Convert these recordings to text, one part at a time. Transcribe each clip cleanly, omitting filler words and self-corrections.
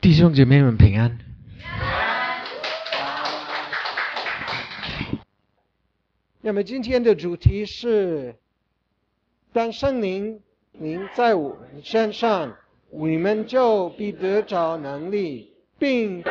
弟兄姐妹们平安。 那么今天的主题是，当圣灵在我们身上，你们就必得着能力，并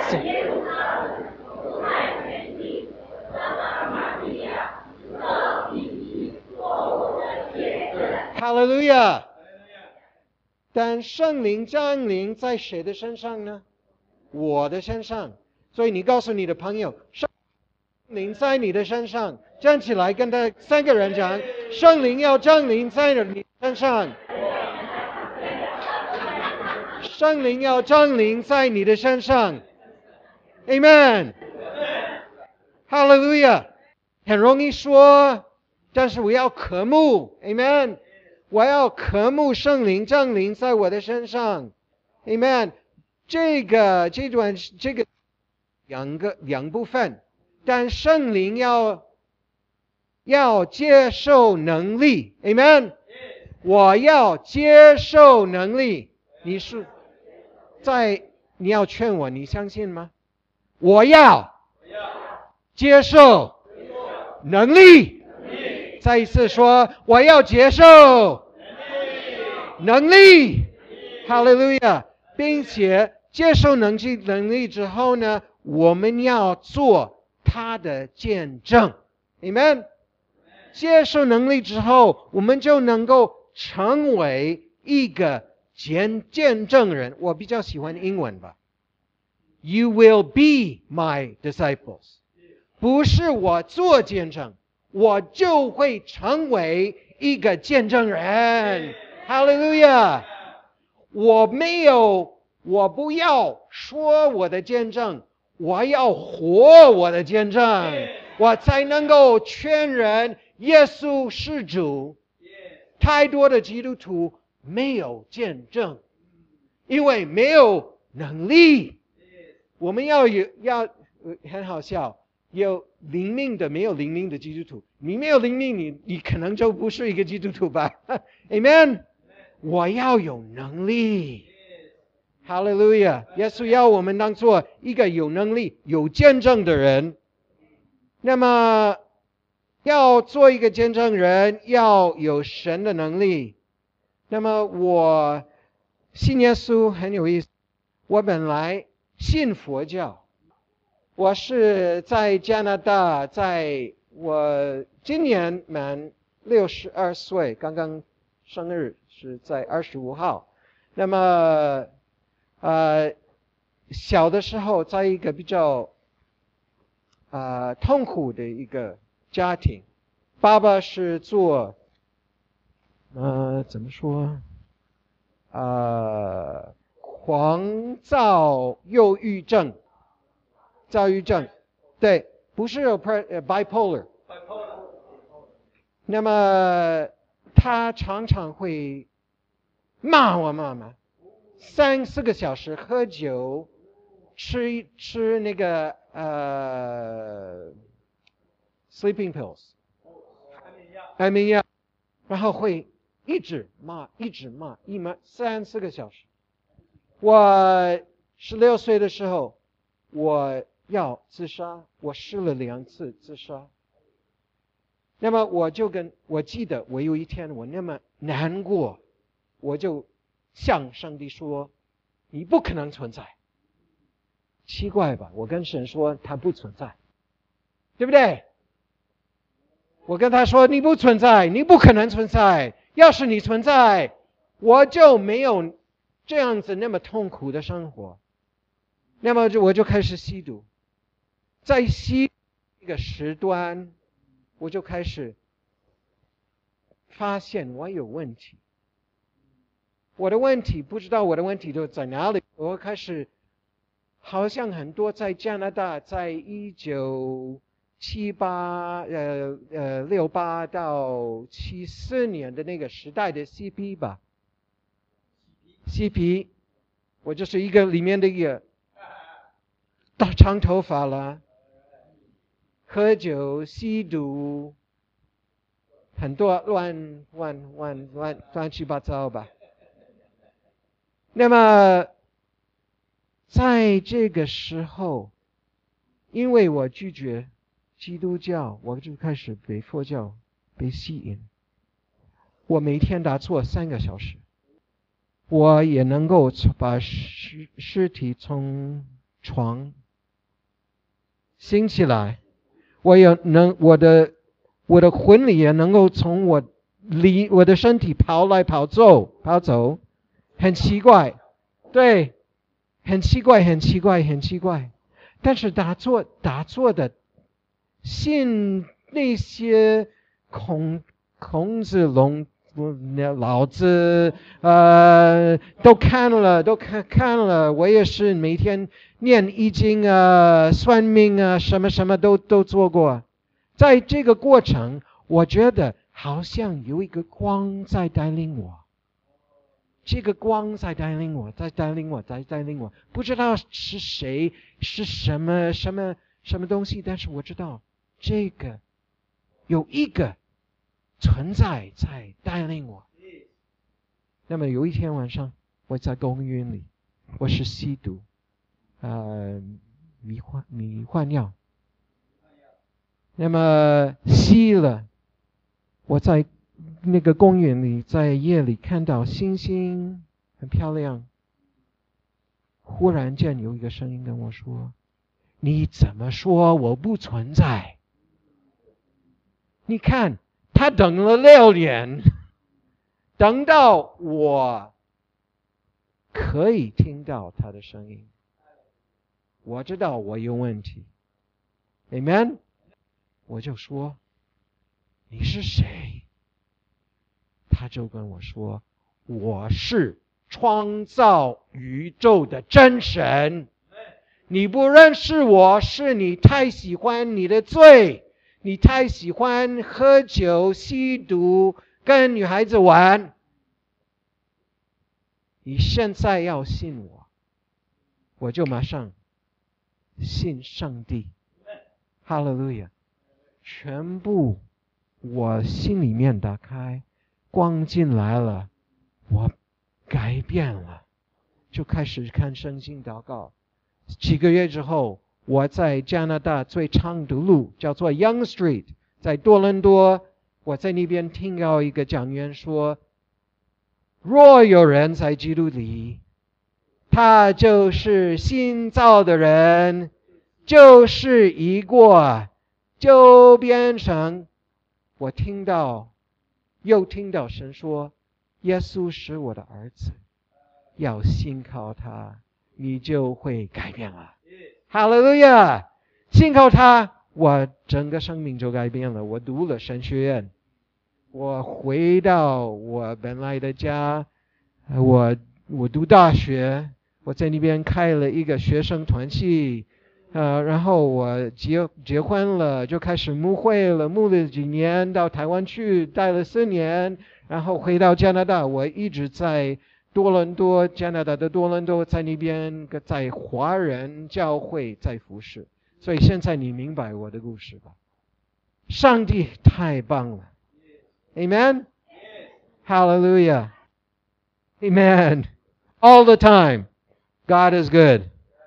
哈利路亚！但圣灵降临在谁的身上呢？我的身上。所以你告诉你的朋友，圣灵在你的身上，站起来跟他三个人讲，圣灵要降临在你身上。圣灵要降临在你的身上 ，Amen， 哈利路亚。很容易说，但是我要渴慕 ，Amen， 我要渴慕圣灵降临在我的身上 ，Amen。这个两部分，但圣灵要接受能力 ，Amen。我要接受能力，你要劝我，你相信吗？我要接受能力。再一次说，我要接受能力。哈利路亚！并且接受能力之后呢，我们要做他的见证。Amen。接受能力之后，我们就能够成为一个见证人。我比较喜欢英文吧。You will be my disciples。不是我做见证，我就会成为一个见证人。哈利路亚！我不要说我的见证，我要活我的见证，我才能够劝人耶稣是主。太多的基督徒没有见证，因为没有能力。我们要很好笑，有灵命的，没有灵命的基督徒。你没有灵命，你可能就不是一个基督徒吧。Amen。我要有能力。哈利路亚！耶稣要我们当做一个有能力、有见证的人。那么，要做一个见证人，要有神的能力。那么，我信耶稣很有意思。我本来信佛教，我是在加拿大，我今年满62岁，刚刚生日是在25号。那么小的时候在一个比较痛苦的一个家庭，爸爸是做怎么说狂躁忧郁症，对，不是bipolar。那么他常常会骂我妈妈，3-4个小时喝酒，吃那个sleeping pills， 安眠药，然后会一直骂，3-4个小时。我16岁的时候，我要自杀，我试了2次自杀。那么我记得我有一天我那么难过，我就向上帝说，你不可能存在。奇怪吧，我跟神说他不存在，对不对？我跟他说你不存在，你不可能存在，要是你存在，我就没有这样子那么痛苦的生活。那么我就开始吸毒，在吸一个时段，我就开始发现我有问题。我的问题不知道我的问题就在哪里。我开始好像很多在加拿大，在196868到74年的那个时代的 CP 吧。CP， 我就是一个里面的一个长头发了，喝酒吸毒，很多乱七八糟吧。那么在这个时候，因为我拒绝基督教，我就开始被佛教被吸引。我每天打坐3个小时，我也能够把尸体从床兴起来，我的魂里也能够从我的身体跑走，很奇怪，对，很奇怪。但是打坐的信那些孔子、老子都看了，我也是每天念易经啊、算命啊，什么都做过。在这个过程，我觉得好像有一个光在带领我，这个光在带领我，不知道是谁，是什么东西，但是我知道这个有一个存在在带领我。那么有一天晚上，我在公园里，我是吸毒，迷幻药。那么吸了，我在那个公园里，在夜里看到星星，很漂亮。忽然间有一个声音跟我说：“你怎么说我不存在？”你看，他等了6年，等到我可以听到他的声音，我知道我有问题。Amen。我就说：“你是谁？”他就跟我说：“我是创造宇宙的真神。你不认识我，是你太喜欢你的罪，你太喜欢喝酒、吸毒、跟女孩子玩。你现在要信我。”我就马上信上帝。哈利路亚！全部我心里面打开，光进来了，我改变了，就开始看圣经祷告。几个月之后，我在加拿大最长的路叫做 Yonge Street， 在多伦多，我在那边听到一个讲员说：“若有人在基督里，他就是新造的人，旧事已过，就变成。”我又听到神说：“耶稣是我的儿子，要信靠他，你就会改变了。”哈利路亚！信靠他，我整个生命就改变了。我读了神学院，我回到我本来的家，我读大学，我在那边开了一个学生团契，然后我结婚了，就开始牧会了，牧了几年，到台湾去待了4年，然后回到加拿大，我一直在多伦多，加拿大的多伦多，在那边在华人教会在服侍。所以现在你明白我的故事吧？上帝太棒了 ，Amen， Hallelujah， Amen， all the time God is good，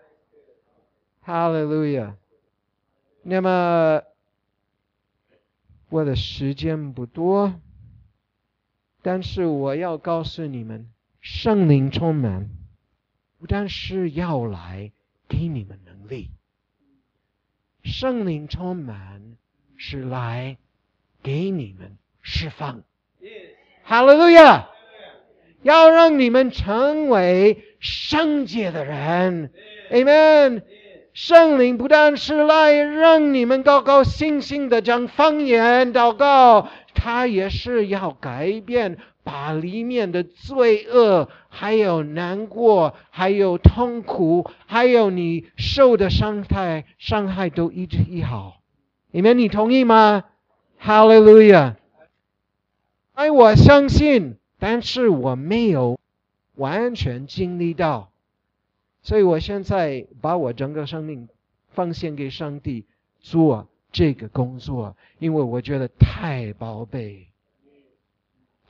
Hallelujah。 那么我的时间不多，但是我要告诉你们，圣灵充满不但是要来给你们能力，圣灵充满是来给你们释放。哈利路亚！要让你们成为圣洁的人。Amen。圣灵不但是来让你们高高兴兴的讲方言祷告，他也是要改变，把里面的罪恶，还有难过，还有痛苦，还有你受的伤害都医好。你们你同意吗？哈利路亚！我相信，但是我没有完全经历到，所以我现在把我整个生命奉献给上帝，做这个工作，因为我觉得太宝贝。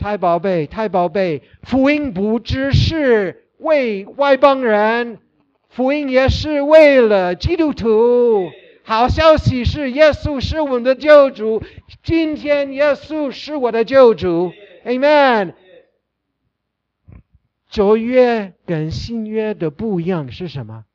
福音不只是为外邦人， 福音也是为了基督徒。好消息是耶稣是我们的救主，今天耶稣是我的救主 Amen。 旧约跟新约的不一样是什么？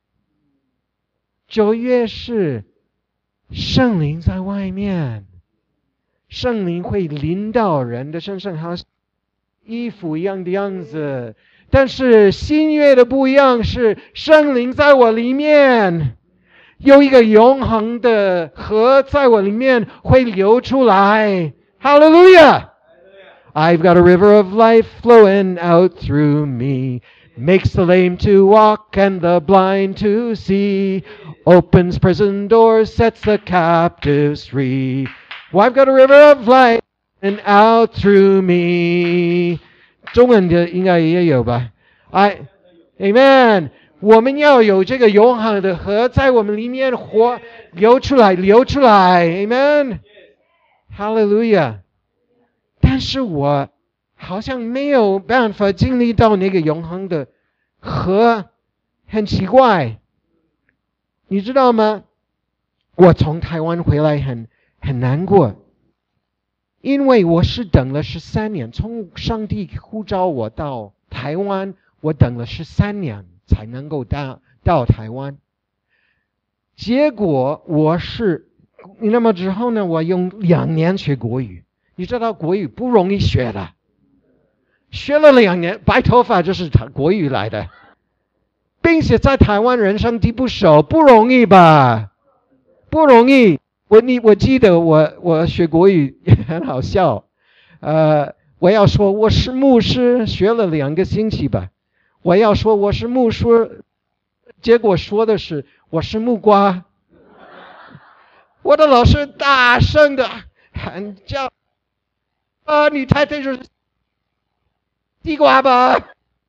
旧约是圣灵在外面，圣灵会临到人的身上，好像衣服一样的样子。但是新约的不一样，是圣灵在我里面，有一个永恒的河在我里面会流出来。Hallelujah! I've got a river of life flowing out through me, makes the lame to walk and the blind to see, opens prison doors, sets the captives free. Well, I've got a river of life and out through me. 中文的应该也有吧？ Amen。 我们要有这个永恒的河在我们里面流出来 Amen。 Hallelujah。 但是我好像没有办法经历到那个永恒的河，很奇怪，你知道吗？我从台湾回来很难过，因为我是等了13年，从上帝呼召我到台湾，我等了13年才能够到台湾。结果那么之后呢，我用2年学国语。你知道国语不容易学的，学了2年，白头发就是国语来的，并且在台湾人生地不熟，不容易吧？不容易。我记得我学国语也很好笑，我要说我是牧师，学了2个星期吧。我要说我是牧师，结果说的是我是木瓜。我的老师大声的喊叫。你太太是地瓜吧？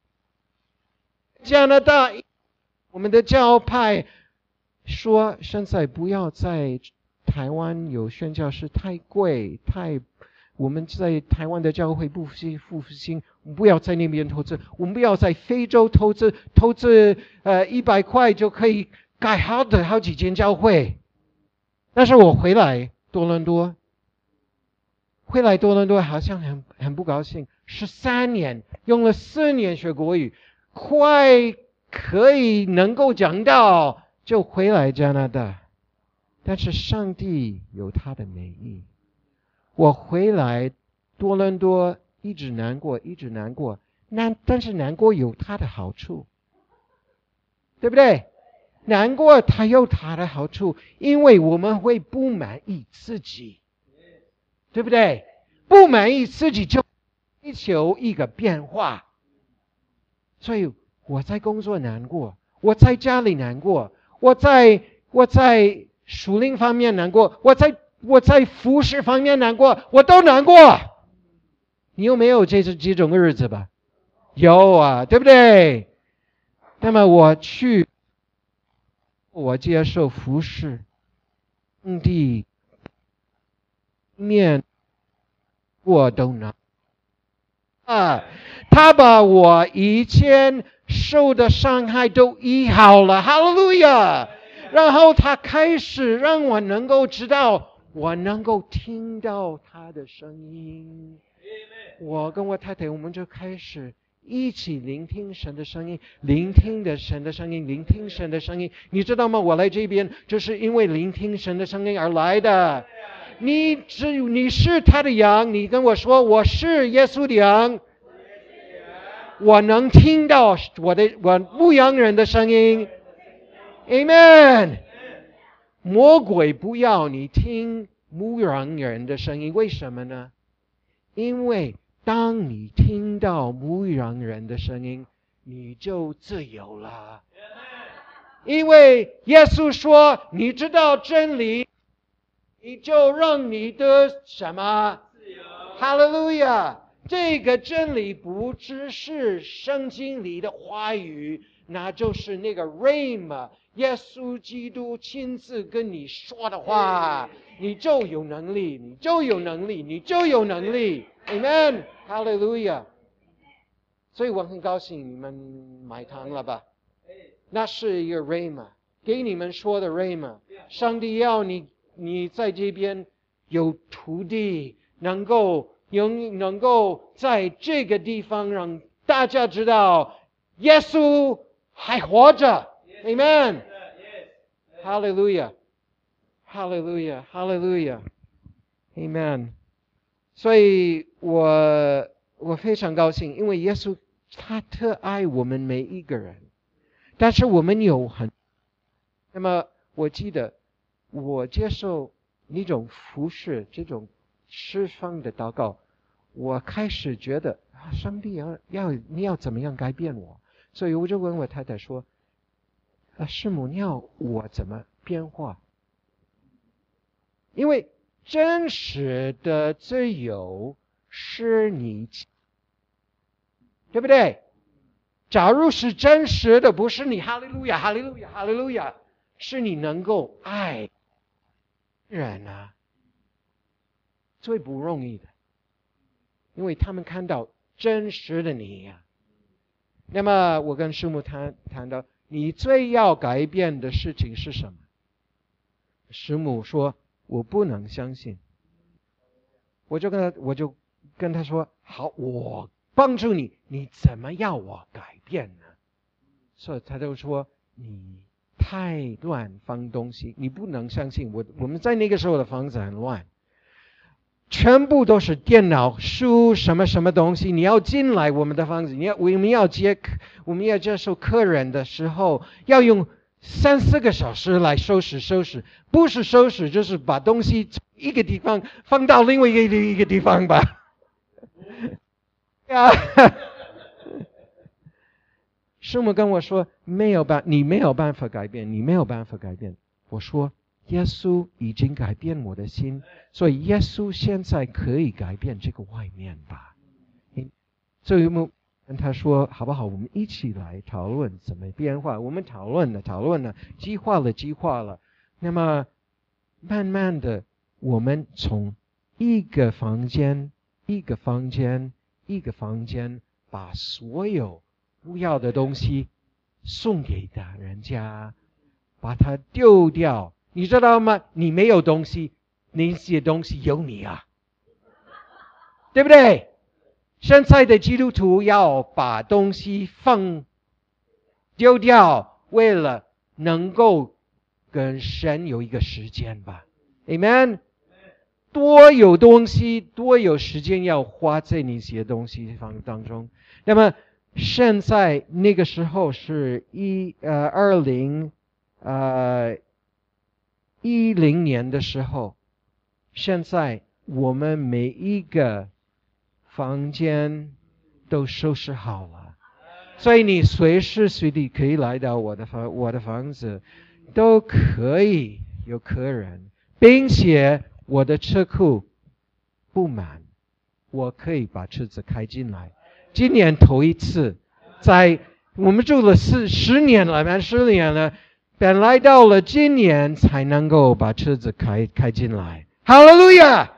加拿大我们的教派说，现在不要在台湾有宣教士，太贵，我们在台湾的教会不复兴，我们不要在那边投资，我们不要在非洲投资100块就可以盖好几间教会。但是我回来多伦多好像很不高兴，13年用了4年学国语，快可以能够讲到就回来加拿大。但是上帝有他的美意，我回来多伦多一直难过，但是难过有他的好处，对不对？难过它有它的好处，因为我们会不满意自己，对不对？不满意自己就追求一个变化。所以我在工作难过，我在家里难过，我在属灵方面难过，我在服侍方面难过，我都难过。你有没有这种日子吧？有啊，对不对？那么我接受服侍，上帝面我都难他把我以前受的伤害都医好了，哈利路亚！然后他开始让我能够知道，我能够听到他的声音。我跟我太太，我们就开始一起聆听神的声音，聆听神的声音。你知道吗？我来这边就是因为聆听神的声音而来的。你是他的羊，你跟我说我是耶稣的羊，我能听到我牧羊人的声音。Amen。 魔鬼不要你听牧羊人的声音，为什么呢？因为当你听到牧羊人的声音，你就自由了。因为耶稣说，你知道真理，你就让你的什么？自由。哈利路亚！这个真理不只是圣经里的话语，那就是那个 Rhema， 耶稣基督亲自跟你说的话，你就有能力。Amen， 哈利路亚！所以我很高兴你们买糖了吧？ 那是一个 rhema， 给你们说的 rhema。上帝要你在这边有土地，能够在这个地方让大家知道耶稣还活着。Amen。哈利路亚，哈利路亚，哈利路亚。Amen。所以我非常高兴，因为耶稣他特爱我们每一个人，但是我们那么我记得我接受那种服侍这种释放的祷告，我开始觉得上帝你要怎么样改变我？所以我就问我太太说，师母，你要我怎么变化？因为真实的自由是你，对不对？假如是真实的，不是你哈利路亚哈利路亚哈利路亚，是你能够爱人啊，最不容易的，因为他们看到真实的你呀。那么我跟师母谈到，你最要改变的事情是什么？师母说，我不能相信。我就跟他说，好，我帮助你，你怎么要我改变呢？所以他就说，你太乱放东西，你不能相信我们在那个时候的房子很乱，全部都是电脑书什么什么东西。你要进来我们的房子，我们要接受客人的时候，要用3-4个小时来收拾，不是收拾就是把东西一个地方放到另外一个地方吧。师母跟我说，你没有办法改变，你没有办法改变。我说，耶稣已经改变我的心，所以耶稣现在可以改变这个外面吧。所以我跟他说，好不好？我们一起来讨论怎么变化。我们讨论了，计划了。那么慢慢的，我们从一个房间，把所有不要的东西送给人家，把它丢掉。你知道吗？你没有东西，那些东西有你啊，对不对？现在的基督徒要把东西丢掉，为了能够跟神有一个时间吧。 Amen。 多有东西，多有时间要花在那些东西当中。那么现在那个时候是2010年的时候，现在我们每一个房间都收拾好了，所以你随时随地可以来到我的房子，都可以有客人，并且我的车库不满，我可以把车子开进来。今年头一次，在我们住了10年了，满10年了，本来到了今年才能够把车子开进来。哈利路亚！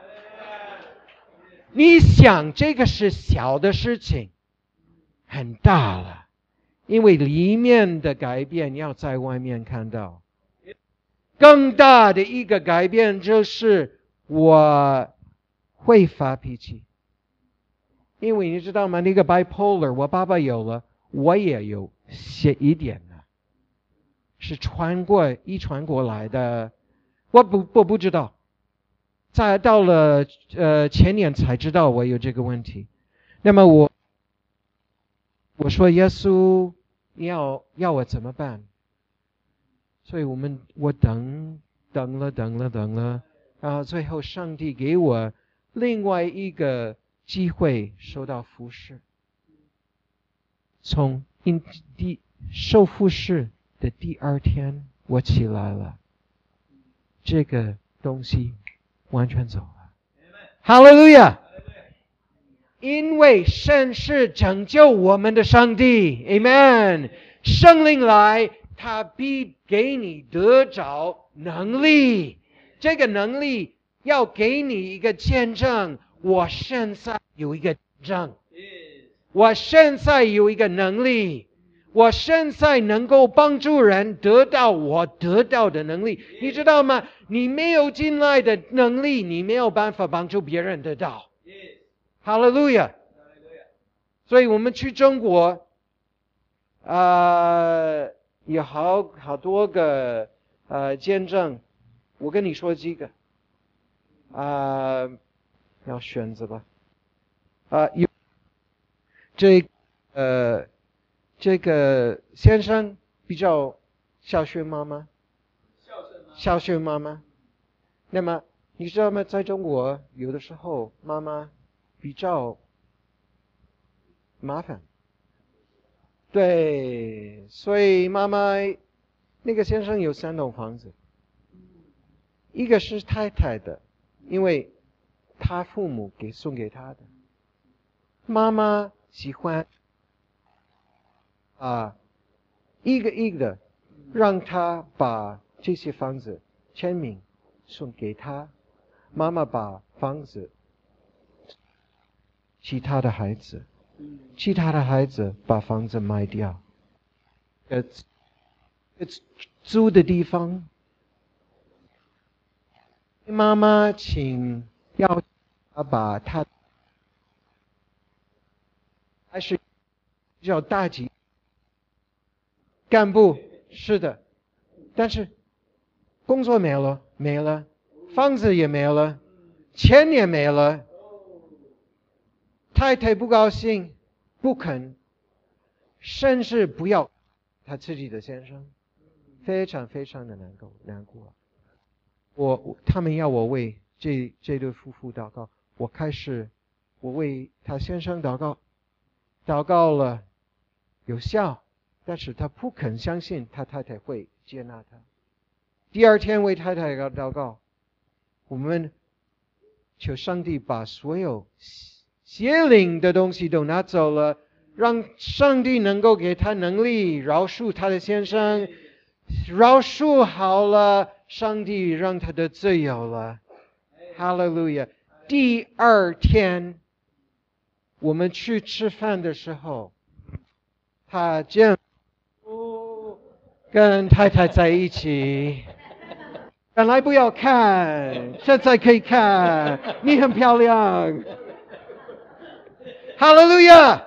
你想这个是小的事情，很大了，因为里面的改变要在外面看到。更大的一个改变就是我会发脾气，因为你知道吗？那个 bipolar 我爸爸有了，我也有一点了，是遗传过来的。我不知道，到了前年才知道我有这个问题。那么我说耶稣，你要我怎么办？所以我等了，然后最后上帝给我另外一个机会受到服侍。从受服侍的第2天，我起来了，这个东西完全走了。哈利路亚！因为神是拯救我们的上帝 ，Amen。圣灵来，他必给你得着能力，这个能力要给你一个见证。我现在有一个证，我现在有一个能力， 我现在能够帮助人得到我得到的能力，你知道吗？你没有进来的能力，你没有办法帮助别人得到。哈利路亚！所以我们去中国，有好多个见证，我跟你说几个，要选择吧，有这个先生比较孝顺妈妈，孝顺妈妈。那么你知道吗？在中国有的时候妈妈比较麻烦，对，所以妈妈那个先生有3栋房子，一个是太太的，因为他父母送给他的。妈妈喜欢一个一个的让他把这些房子签名送给他，妈妈把房子其他的孩子把房子卖掉，租的地方，妈妈要把他还是比较大级干部，是的，但是工作没了，房子也没了，钱也没了，太太不高兴，不肯，甚至不要他自己的先生，非常非常的难过。他们要我为这对夫妇祷告，我为他先生祷告了有效，但是他不肯相信他太太会接纳他。第2天为太太祷告，我们求上帝把所有邪灵的东西都拿走了，让上帝能够给他能力饶恕他的先生，饶恕好了，上帝让他的自由了。哈利路亚！第2天我们去吃饭的时候，他跟太太在一起。本来不要看，现在可以看，你很漂亮。哈利路亚！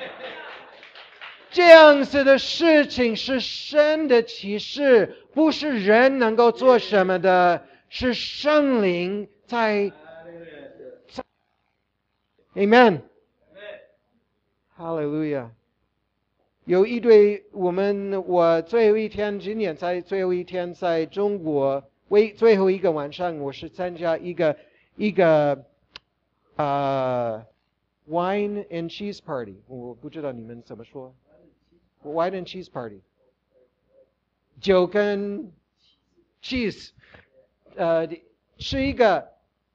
这样子的事情是神的启示，不是人能够做什么的，是圣灵在。Amen。哈利路亚！有一对我最后一天，今年在最后一天在中国，最后一个晚上，我是参加一个wine and cheese party， 我不知道你们怎么说 ，wine and cheese party， 酒跟 cheese， 是一个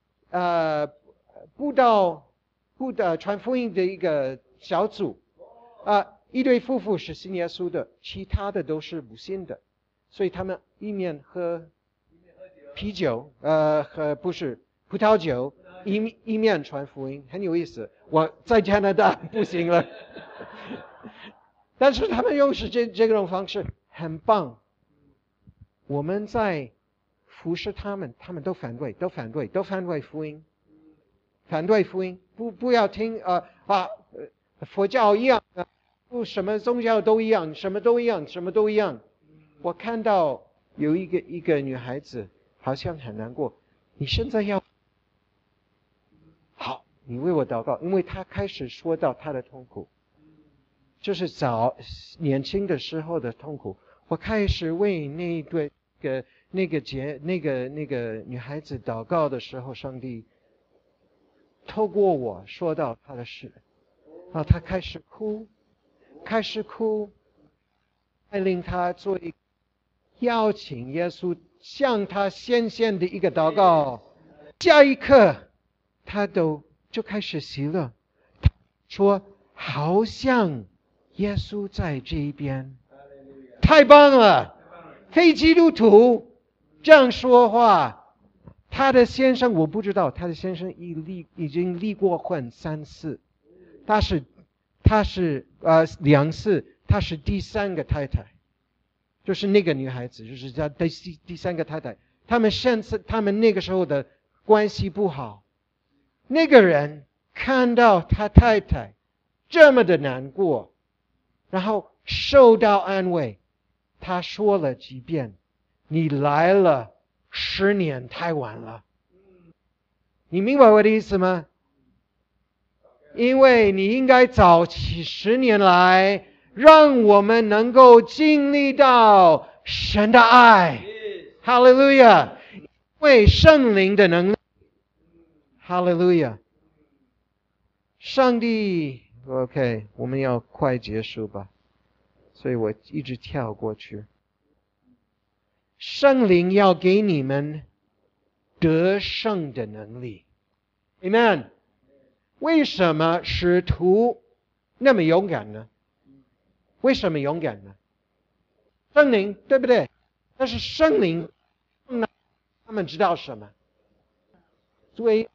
传福音的一个小组，一对夫妇是信耶稣的，其他的都是不信的，所以他们一面喝啤酒，不是葡萄酒，一面传福音，很有意思。我在加拿大不行了，但是他们用这种方式很棒。我们在服侍他们都反对福音，不要听佛教一样，什么宗教都一样，什么都一样。我看到有一个女孩子好像很难过，你现在好，你为我祷告，因为她开始说到她的痛苦，就是年轻的时候的痛苦。我开始为那个女孩子祷告的时候，上帝透过我说到她的事，然后她开始哭，带领她做一个邀请耶稣向她显现的一个祷告。下一刻，她就开始喜乐，说好像耶稣在这一边，太棒了！非基督徒这样说话，他的先生我不知道，他的先生已经离过婚3次，他是2次， 她是第三个太太，就是那个女孩子，就是她第三个太太。他们那个时候的关系不好，那个人看到他太太这么的难过，然后受到安慰，他说了几遍：“你来了10年太晚了。”你明白我的意思吗？因为你应该早起10年来，让我们能够经历到神的爱。哈利路亚！因为圣灵的能力。哈利路亚！上帝 ，OK， 我们要快结束吧，所以我一直跳过去。圣灵要给你们得胜的能力 ，Amen。为什么使徒那么勇敢呢？为什么勇敢呢？圣灵，对不对？但是圣灵，他们知道什么？所以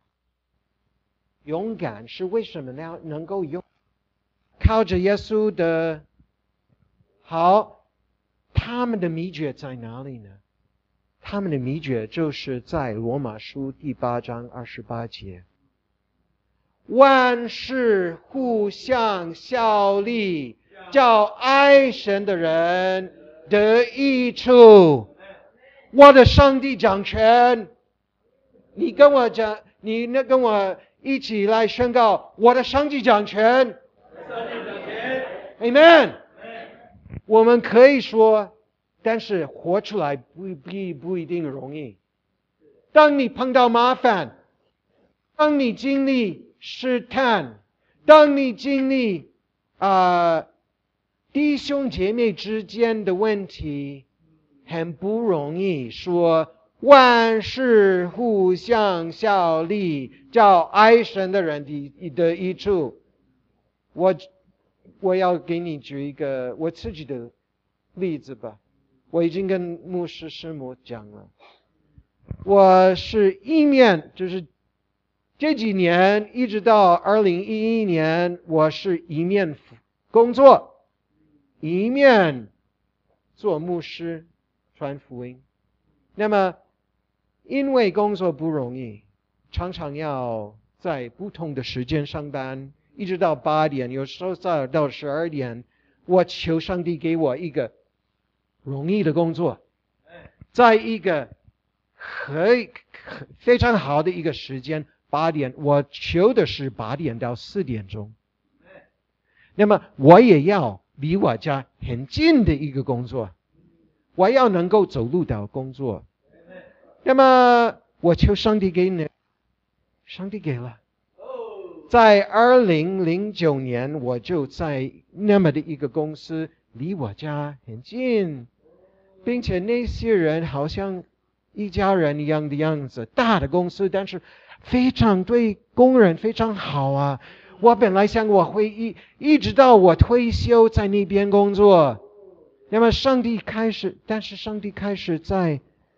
勇敢是为什么呢？能够靠着耶稣的好，他们的秘诀在哪里呢？他们的秘诀就是在罗马书第8章28节。万事互相效力，叫爱神的人得益处。我的上帝掌权，你跟我讲，你跟我一起来宣告，我的上帝掌权。Amen。我们可以说，但是活出来不一定容易。当你碰到麻烦，当你经历试探，当你经历弟兄姐妹之间的问题，很不容易说万事互相效力，叫爱神的人的益处。我要给你举一个我自己的例子吧。我已经跟牧师师母讲了，我是就是这几年一直到2011年，我是一面工作，一面做牧师传福音。那么因为工作不容易，常常要在不同的时间上班，一直到8点，有时候到12点。我求上帝给我一个容易的工作，在一个非常好的一个时间，8点，我求的是8点到4点钟。那么我也要离我家很近的一个工作，我要能够走路到工作。那么我求上帝给你，上帝给了。在2009年，我就在那么的一个公司，离我家很近，并且那些人好像一家人一样的样子，大的公司，但是非常对工人非常好啊。我本来想我会一直到我退休在那边工作。那么上帝开始在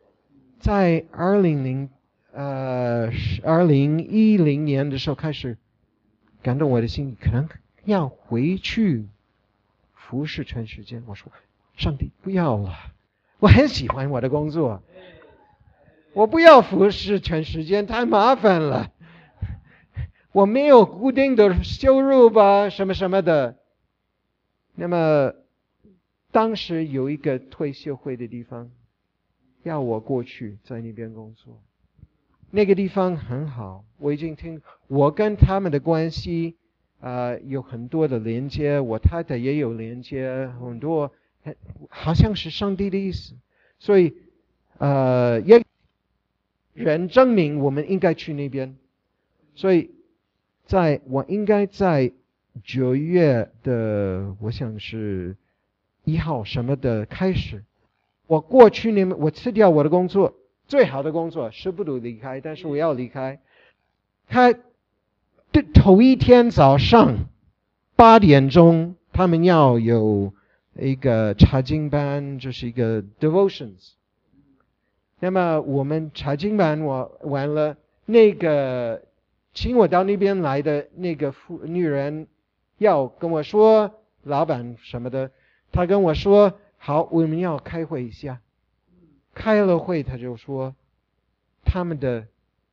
2010年的时候开始感动我的心，可能要回去服侍全时间。我说上帝不要了，我很喜欢我的工作，我不要服侍全时间，太麻烦了，我没有固定的收入吧，什么什么的。那么当时有一个退休会的地方要我过去在那边工作，那个地方很好，我已经听我跟他们的关系有很多的连接，我太太也有连接，很多好像是上帝的意思，所以也人证明我们应该去那边。所以我应该在9月的我想是1号什么的开始，我过去那边，我辞掉我的工作，最好的工作，舍不得离开，但是我要离开。他的头一天早上8点钟，他们要有一个查经班，就是一个 devotions。那么我们查经班我完了，那个请我到那边来的那个女人要跟我说， 老板什么的，他跟我说好，我们要开会一下。开了会他就说他们的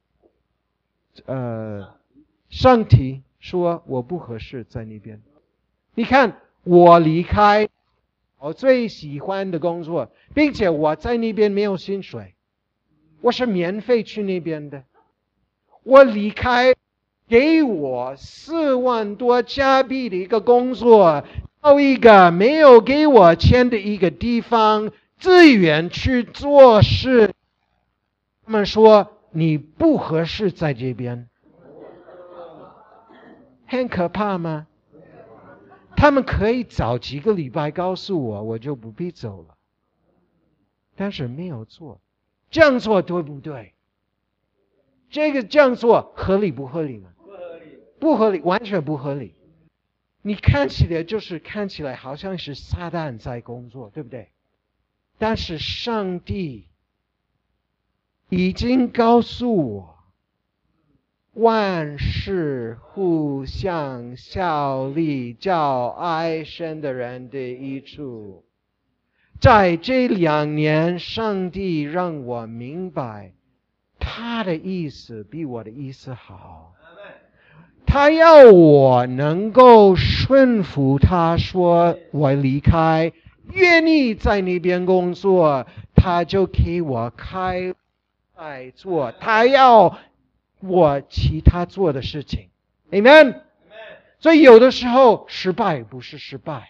上级说我不合适在那边。你看我离开我最喜欢的工作，并且我在那边没有薪水，我是免费去那边的。我离开给我4万多加币的一个工作，到一个没有给我钱的一个地方自愿去做事，他们说你不合适在这边，很可怕吗？他们可以早几个礼拜告诉我，我就不必走了，但是没有做。这样做对不对？这样做合理不合理吗？不合理，不合理，完全不合理。你看起来好像是撒旦在工作，对不对？但是上帝已经告诉我，万事互相效力，叫爱神的人的益处。在这2年，上帝让我明白他的意思比我的意思好。他要我能够顺服他，说我离开，愿意在那边工作，他就给我开来做他要我其他做的事情。 Amen。 所以有的时候失败不是失败，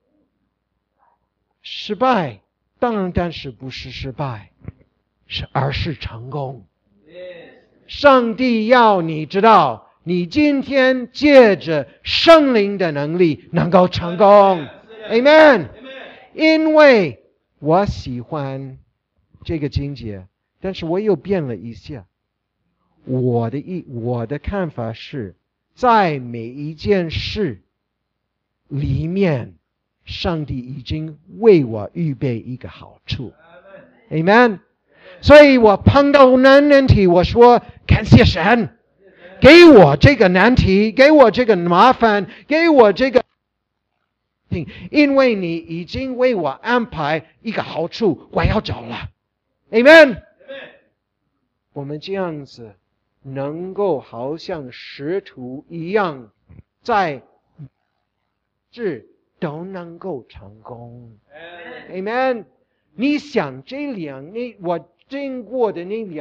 失败但是不是失败，而是成功。上帝要你知道，你今天借着圣灵的能力能够成功。 Amen。 因为我喜欢这个经节，但是我又变了一下。我的看法是，在每一件事里面，上帝已经为我预备一个好处。 Amen。 所以我碰到难题，我说感谢神，给我这个难题，给我这个麻烦，给我这个，因为你已经为我安排一个好处，我要走了。 Amen。 我们这样子能够好像使徒一样，在这都能够成功。 Amen。 你想我经过的那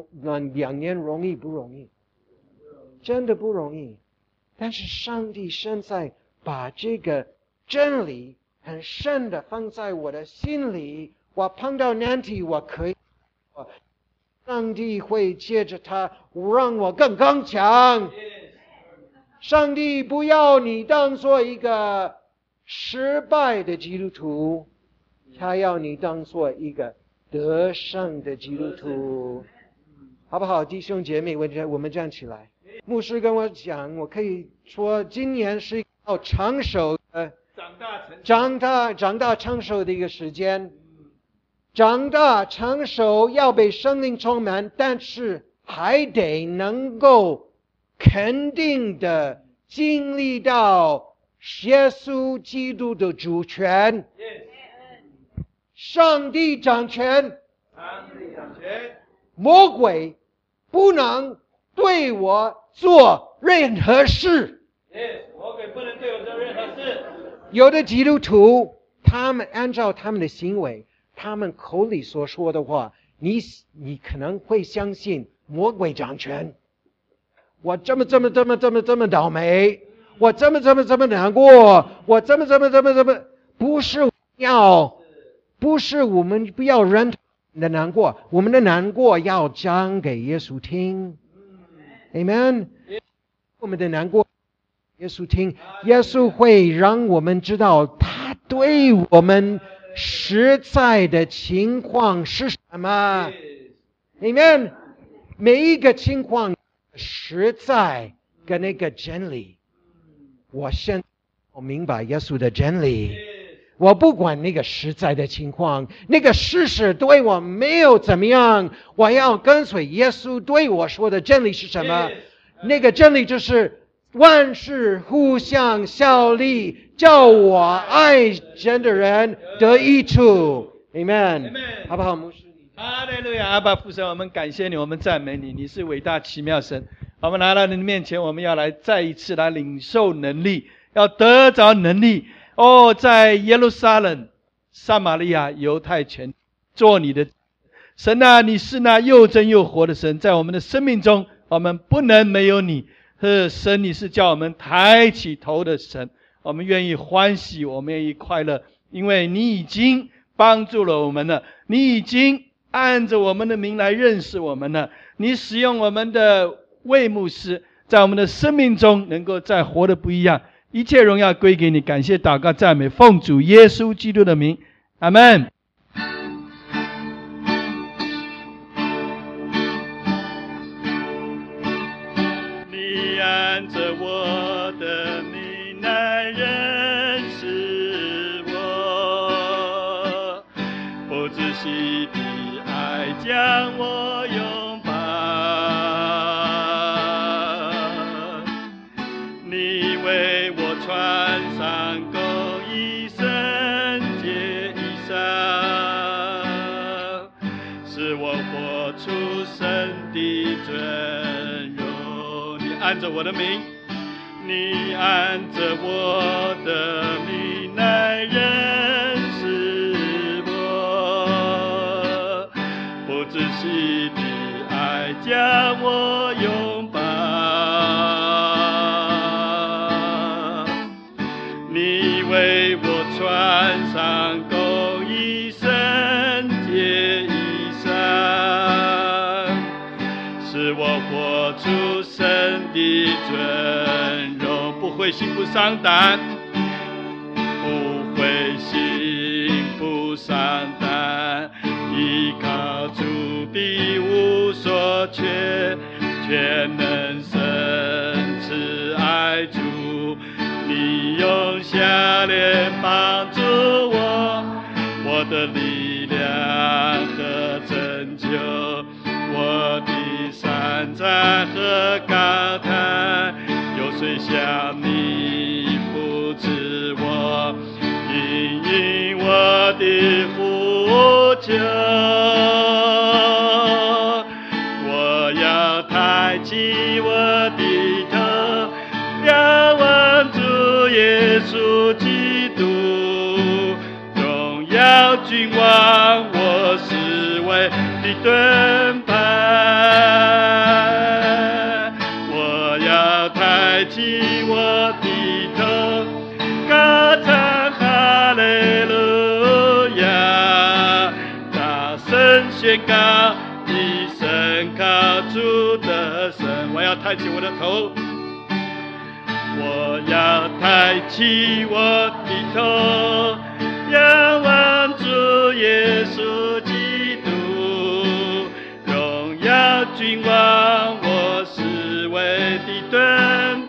2年容易不容易？真的不容易。但是上帝现在把这个真理很深的放在我的心里，我碰到难题我可以，上帝会借着它让我更刚强。上帝不要你当做一个失败的基督徒，他要你当做一个得胜的基督徒。好不好？弟兄姐妹，我们站起来。牧师跟我讲，我可以说今年是要长寿的长大成熟的一个时间。长大成熟要被圣灵充满，但是还得能够肯定的经历到耶稣基督的主权。上帝掌权，魔鬼不能对我做任何事。 魔鬼不能对我做任何事。 有的基督徒，他们按照他们的行为，他们口里所说的话，你可能会相信魔鬼掌权。我这么倒霉，我这么难过，我这么，不是我们不要人的难过，我们的难过要讲给耶稣听。Amen。 我们的难过耶稣听，耶稣会让我们知道他对我们实在的情况是什么。 Amen。 每一个情况实在跟那个真理，我现在明白耶稣的真理，我不管那个实在的情况，那个事实对我没有怎么样，我要跟随耶稣对我说的真理是什么。那个真理就是万事互相效力，叫我爱神的人得益处。Amen， 好不好，牧师？ 哈利路亚，阿爸父神，我们感谢你，我们赞美你，你是伟大奇妙神。我们来到你的面前，我们要来再一次来领受能力，要得着能力。在耶路撒冷、撒玛利亚、犹太全做你的神啊！你是那又真又活的神，在我们的生命中，我们不能没有你。神，你是叫我们抬起头的神，我们愿意欢喜，我们愿意快乐，因为你已经帮助了我们了，你已经按着我们的名来认识我们了，你使用我们的魏牧师，在我们的生命中能够再活得不一样。一切荣耀归给你，感谢祷告赞美，奉主耶稣基督的名，阿们。你按着我的名来认识我，不仔细的爱将我拥抱，你为我穿上公义圣洁衣裳，使我活出神的尊荣。你按着我的名，你按着我的名来认识我，不仔细的爱将我拥抱，你为我穿上公义圣洁衣裳，使我活出神的尊荣，不灰心不丧胆，不灰心不丧胆，依靠主必无所缺，全能神慈爱主，你用笑脸帮助我，我的力量和拯救，我的山寨和高台，有谁向你扶持我，应允我的呼求，我要抬起我的头，仰望主耶稣基督，荣耀君王，我是为你盾牌，我要抬起我的头，高唱哈利路亚，大声宣告一声靠主的神。我要抬起我的头，我要抬起我的头，仰望主耶稣基督，荣耀君王，我是为的盾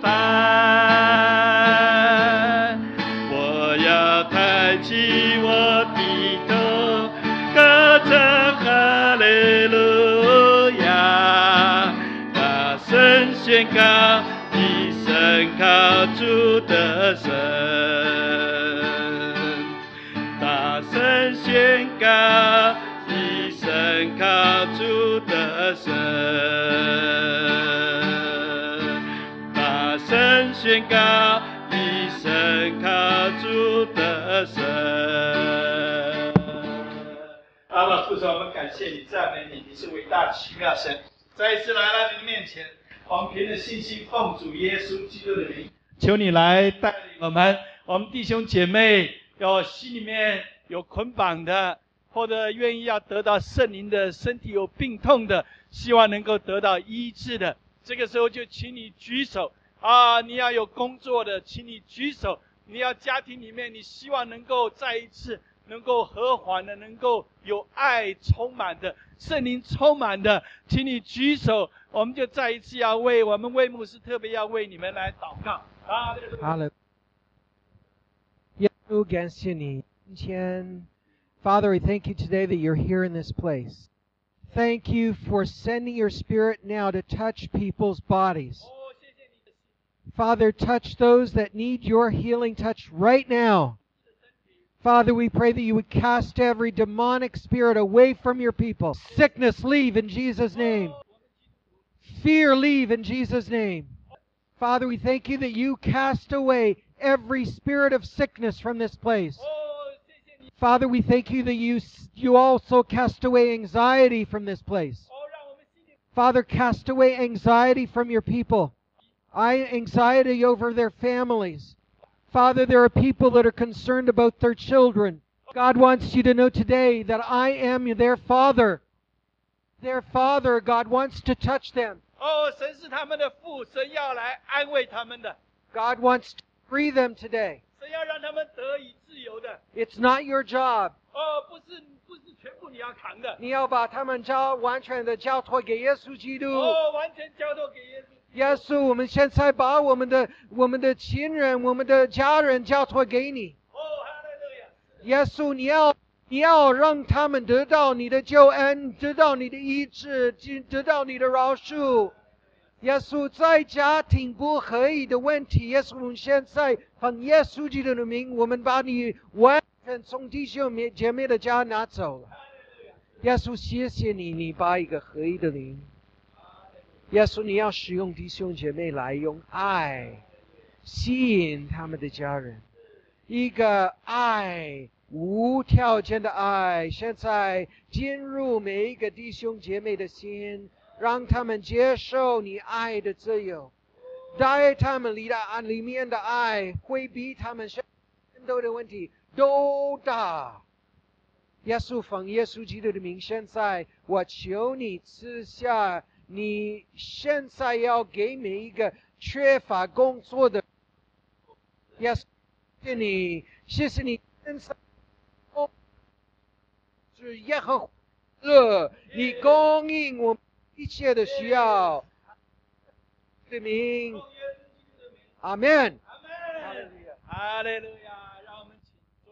牌，我要抬起我的头，歌唱哈利路亚，大声宣告一声靠主的神，大声宣告一声靠主的神，大声宣告一声靠主的神。阿爸父神，我们感谢你，赞美你，你是伟大奇妙神。再一次来到你的面前，我们凭着信心奉主耶稣基督的名，求你来带领我们弟兄姐妹有心里面有捆绑的，或者愿意要得到圣灵的，身体有病痛的，希望能够得到医治的，这个时候就请你举手啊！你要有工作的，请你举手；你要家庭里面，你希望能够再一次能够和缓的，能够有爱充满的，圣灵充满的，请你举手。我们就再一次要为我们魏牧师，特别要为你们来祷告。好了， 耶稣感谢你，今天 Father, we thank you today that you're here in this place. Thank you for sending your Spirit now to touch people's bodies. Father, touch those that need your healing touch right now. Father, we pray that you would cast every demonic spirit away from your people. Sickness, leave in Jesus' name. Fear, leave in Jesus' name. Father, we thank you that you cast away every spirit of sickness from this place. Father, we thank you that you also cast away anxiety from this place. Father, cast away anxiety from your people. Anxiety over their families. Father, there are people that are concerned about their children. God wants you to know today that I am their Father. Their Father, God wants to touch them. 神是他们的父，神要来安慰他们的， God wants to free them today. 神要让他们得以自由的。 It's not your job. 不是全部你要扛的。 你要把他们完全的交托给耶稣基督。 完全交托给耶稣。 耶稣，我们现在把我们的亲人、我们的家人交托给你。耶稣，你要让他们得到你的救恩，得到你的医治，得到你的饶恕。耶稣，在家庭不合一的问题，耶稣，我们现在奉耶稣基督的名，我们把你完全从弟兄姐妹的家拿走了。耶稣，谢谢你，你把一个合一的灵。耶稣，你要使用弟兄姐妹来用爱吸引他们的家人，一个爱无条件的爱，现在进入每一个弟兄姐妹的心，让他们接受你爱的自由，带他们里面的爱，回避他们奋斗的问题都大。耶稣，奉耶稣基督的名，现在我求你赐下你现在要给每一个缺乏工作的，耶稣，谢谢你，谢谢你现在是耶和华，你供应我们一切的需要的名，阿门。 哈利路亚。